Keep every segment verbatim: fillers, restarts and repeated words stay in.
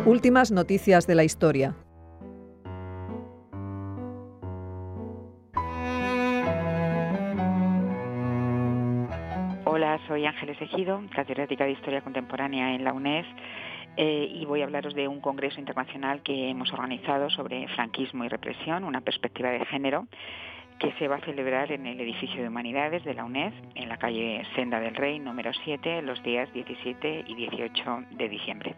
Últimas noticias de la historia. Hola, soy Ángeles Ejido, catedrática de Historia Contemporánea en la UNED, eh, y voy a hablaros de un congreso internacional que hemos organizado sobre franquismo y represión, una perspectiva de género, que se va a celebrar en el edificio de Humanidades de la UNED, en la calle Senda del Rey, número siete, los días diecisiete y dieciocho de diciembre.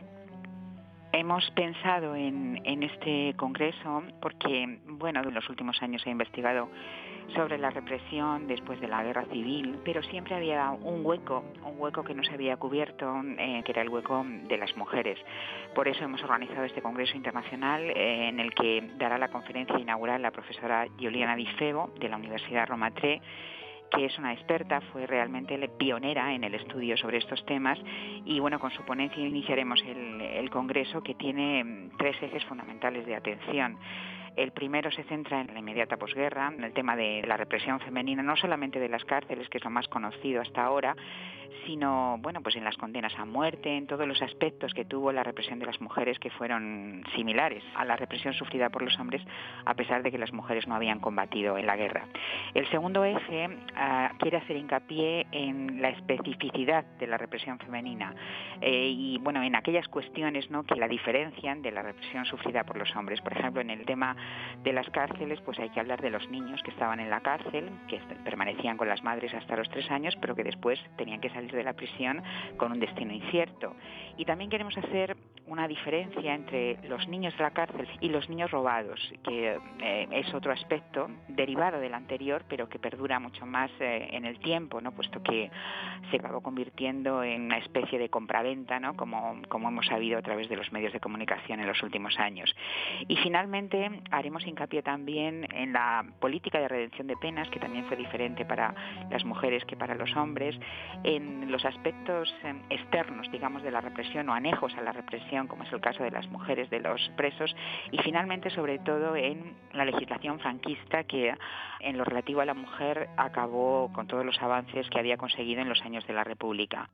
Hemos pensado en, en este congreso porque, bueno, en los últimos años he investigado sobre la represión después de la guerra civil, pero siempre había un hueco, un hueco que no se había cubierto, eh, que era el hueco de las mujeres. Por eso hemos organizado este congreso internacional eh, en el que dará la conferencia inaugural la profesora Giuliana Di Febo de la Universidad Roma Tre, que es una experta, fue realmente pionera en el estudio sobre estos temas y bueno, con su ponencia iniciaremos el, el congreso, que tiene tres ejes fundamentales de atención. El primero se centra en la inmediata posguerra, en el tema de la represión femenina, no solamente de las cárceles, que es lo más conocido hasta ahora, sino bueno, pues en las condenas a muerte, en todos los aspectos que tuvo la represión de las mujeres, que fueron similares a la represión sufrida por los hombres, a pesar de que las mujeres no habían combatido en la guerra. El segundo eje uh, quiere hacer hincapié en la especificidad de la represión femenina eh, y bueno, en aquellas cuestiones, ¿no?, que la diferencian de la represión sufrida por los hombres. Por ejemplo, en el tema de las cárceles, pues hay que hablar de los niños que estaban en la cárcel, que permanecían con las madres hasta los tres años, pero que después tenían que salir de la prisión con un destino incierto. Y también queremos hacer una diferencia entre los niños de la cárcel y los niños robados, que eh, es otro aspecto derivado del anterior, pero que perdura mucho más eh, en el tiempo, ¿no?, puesto que se acabó convirtiendo en una especie de compraventa, ¿no?, como, como hemos sabido a través de los medios de comunicación en los últimos años. Y finalmente haremos hincapié también en la política de redención de penas, que también fue diferente para las mujeres que para los hombres, en los aspectos eh, externos, digamos, de la represión o anejos a la represión, como es el caso de las mujeres, de los presos, y finalmente, sobre todo, en la legislación franquista, que en lo relativo a la mujer acabó con todos los avances que había conseguido en los años de la República.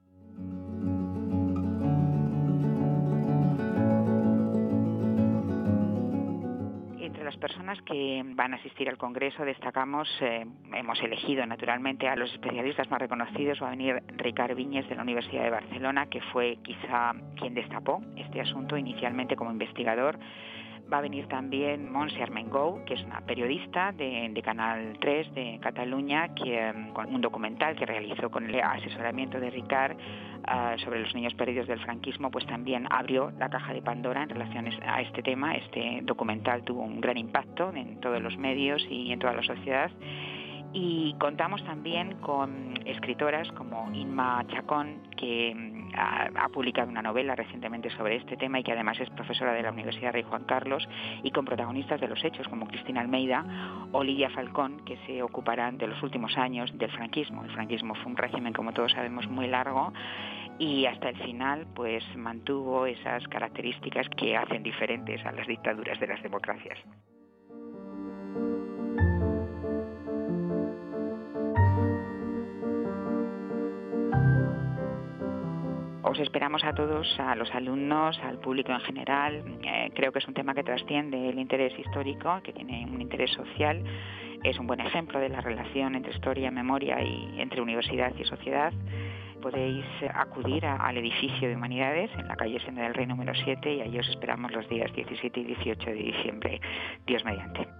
Entre las personas que van a asistir al Congreso destacamos, eh, hemos elegido naturalmente a los especialistas más reconocidos. Va a venir Ricard Viñes de la Universidad de Barcelona, que fue quizá quien destapó este asunto inicialmente como investigador. Va a venir también Montse Armengou, que es una periodista de, de Canal tres de Cataluña, que con un documental que realizó con el asesoramiento de Ricard uh, sobre los niños perdidos del franquismo, pues también abrió la caja de Pandora en relación a este tema. Este documental tuvo un gran impacto en todos los medios y en toda la sociedad. Y contamos también con escritoras como Inma Chacón, que ha, ha publicado una novela recientemente sobre este tema y que además es profesora de la Universidad Rey Juan Carlos, y con protagonistas de los hechos como Cristina Almeida o Lidia Falcón, que se ocuparán de los últimos años del franquismo. El franquismo fue un régimen, como todos sabemos, muy largo, y hasta el final pues mantuvo esas características que hacen diferentes a las dictaduras de las democracias. Os esperamos a todos, a los alumnos, al público en general. Eh, creo que es un tema que trasciende el interés histórico, que tiene un interés social. Es un buen ejemplo de la relación entre historia, memoria y entre universidad y sociedad. Podéis acudir a, al edificio de Humanidades en la calle Senda del Rey número siete, y allí os esperamos los días diecisiete y dieciocho de diciembre, Dios mediante.